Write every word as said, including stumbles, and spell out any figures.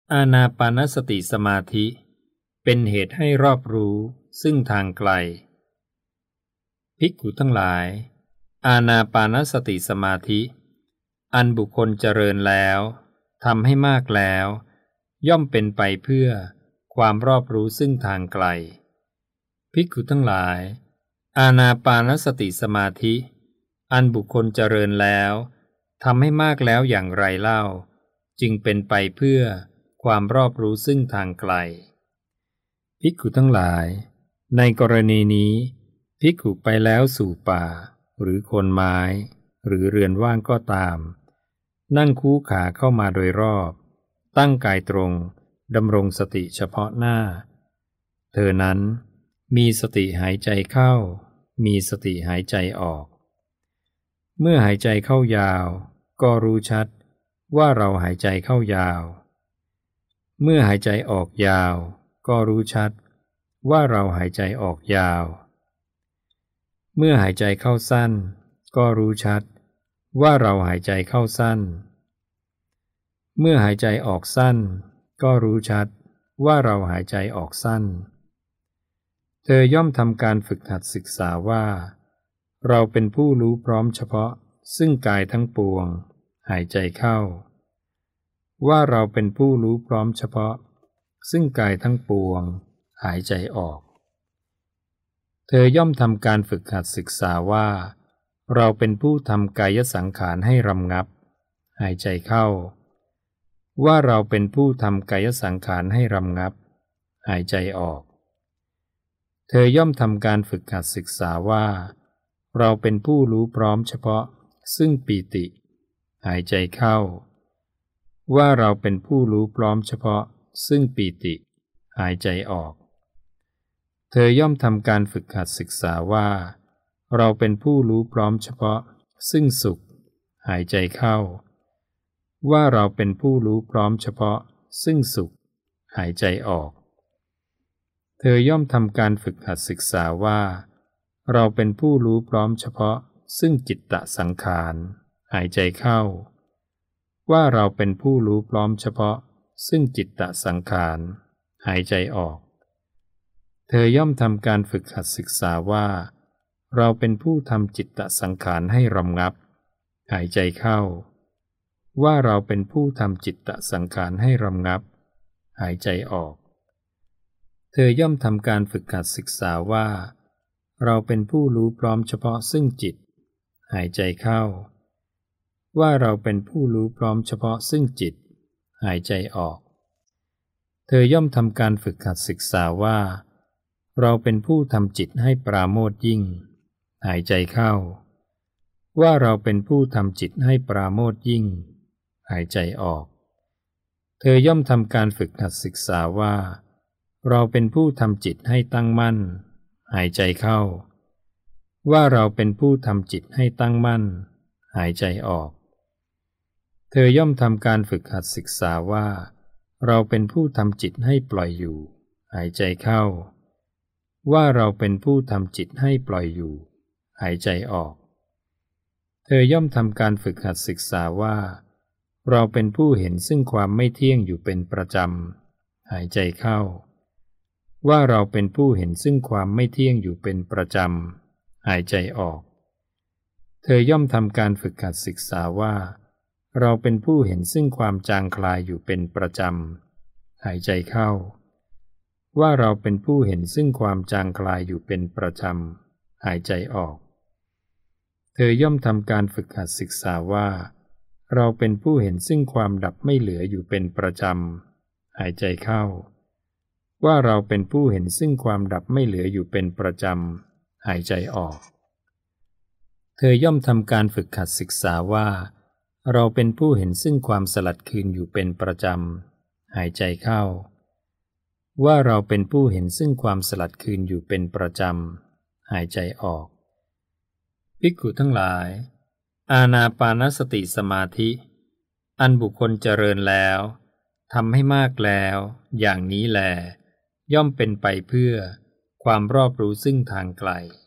อานาปานสติสมาธิเป็นเหตุให้รอบรู้ซึ่งทางไกลภิกขุทั้งหลายอานาปานสติสมาธิอันบุคคลเจริญแล้วทำให้มากแล้วย่อมเป็นไปเพื่อความรอบรู้ซึ่งทางไกลภิกขุทั้งหลายอานาปานสติสมาธิอันบุคคลเจริญแล้วทำให้มากแล้วอย่างไรเล่าจึงเป็นไปเพื่อความรอบรู้ซึ่งทางไกลภิกขุทั้งหลายในกรณีนี้ภิกขุไปแล้วสู่ป่าหรือโคนไม้หรือเรือนว่างก็ตามนั่งคู่ขาเข้ามาโดยรอบตั้งกายตรงดำรงสติเฉพาะหน้าเธอนั้นมีสติหายใจเข้ามีสติหายใจออกเมื่อหายใจเข้ายาวก็รู้ชัดว่าเราหายใจเข้ายาวเมื่อหายใจออกยาวก็รู้ชัดว่าเราหายใจออกยาวเมื่อหายใจเข้าสั้นก็รู้ชัดว่าเราหายใจเข้าสั้นเมื่อหายใจออกสั้นก็รู้ชัดว่าเราหายใจออกสั้นเธอย่อมทำการฝึกหัดศึกษาว่าเราเป็นผู้รู้พร้อมเฉพาะซึ่งกายทั้งปวงหายใจเข้าว่าเราเป็นผู้รู้พร้อมเฉพาะซึ่งกายทั้งปวงหายใจออกเธอย่อมทำการฝึกหัดศึกษาว่าเราเป็นผู้ทำกายสังขารให้รำงับหายใจเข้าว่าเราเป็นผู้ทำกายสังขารให้รำงับหายใจออกเธอย่อมทำการฝึกหัดศึกษาว่าเราเป็นผู้รู้พร้อมเฉพาะซึ่งปีติหายใจเข้าว่าเราเป็นผู้รู้พร้อมเฉพาะซึ่งปีติหายใจออกเธอย่อมทำการฝึกหัดศึกษาว่าเราเป็นผู้รู้พร้อมเฉพาะซึ่งสุขหายใจเข้าว่าเราเป็นผู้รู้พร้อมเฉพาะซึ่งสุขหายใจออกเธอย่อมทำการฝึกหัดศึกษาว่าเราเป็นผู้รู้พร้อมเฉพาะซึ่งจิตตสังขารหายใจเข้าว่าเราเป็นผู้รู้พร้อมเฉพาะซึ่งจิตตสังขารหายใจออกเธอย่อมทำการฝึกหัดศึกษาว่าเราเป็นผู้ทำจิตตสังขารให้รำงับหายใจเข้าว่าเราเป็นผู้ทำจิตตสังขารให้รำงับหายใจออกเธอย่อมทำการฝึกหัดศึกษาว่าเราเป็นผู้รู้พร้อมเฉพาะซึ่งจิตหายใจเข้าว่าเราเป็นผู้รู้พร้อมเฉพาะซึ่งจิตหายใจออกเธอย่อมทำการฝึกหัดศึกษาว่าเราเป็นผู้ทำจิตให้ปราโมทย์ยิ่งหายใจเข้าว่าเราเป็นผู้ทำจิตให้ปราโมทย์ยิ่งหายใจออกเธอย่อมทำการฝึกหัดศึกษาว่าเราเป็นผู้ทำจิตให้ตั้งมั่นหายใจเข้าว่าเราเป็นผู้ทำจิตให้ตั้งมั่นหายใจออกเธอย่อมทำการฝึกหัดศึกษาว่าเราเป็นผู้ทำจิตให้ปล่อยอยู่หายใจเข้าว่าเราเป็นผู้ทำจิตให้ปล่อยอยู่หายใจออกเธอย่อมทำการฝึกหัดศึกษาว่าเราเป็นผู้เห็นซึ่งความไม่เที่ยงอยู่เป็นประจำหายใจเข้าว่าเราเป็นผู้เห็นซึ่งความไม่เที่ยงอยู่เป็นประจำหายใจออกเธอย่อมทำการฝึกหัดศึกษาว่าเราเป็นผู้เห็นซึ่งความจางคลายอยู่เป็นประจำหายใจเข้าว่าเราเป็นผู้เห็นซึ่งความจางคลายอยู่เป็นประจำหายใจออกเธอย่อมทำการฝึกหัดศึกษาว่าเราเป็นผู้เห็นซึ่งความดับไม่เหลืออยู่เป็นประจำหายใจเข้าว่าเราเป็นผู้เห็นซึ่งความดับไม่เหลืออยู่เป็นประจำหายใจออกเธอย่อมทำการฝึกหัดศึกษาว่าเราเป็นผู้เห็นซึ่งความสลัดคืนอยู่เป็นประจำหายใจเข้าว่าเราเป็นผู้เห็นซึ่งความสลัดคืนอยู่เป็นประจำหายใจออกภิกขุทั้งหลายอานาปานสติสมาธิอันบุคคลเจริญแล้วทำให้มากแล้วอย่างนี้แลย่อมเป็นไปเพื่อความรอบรู้ซึ่งทางไกล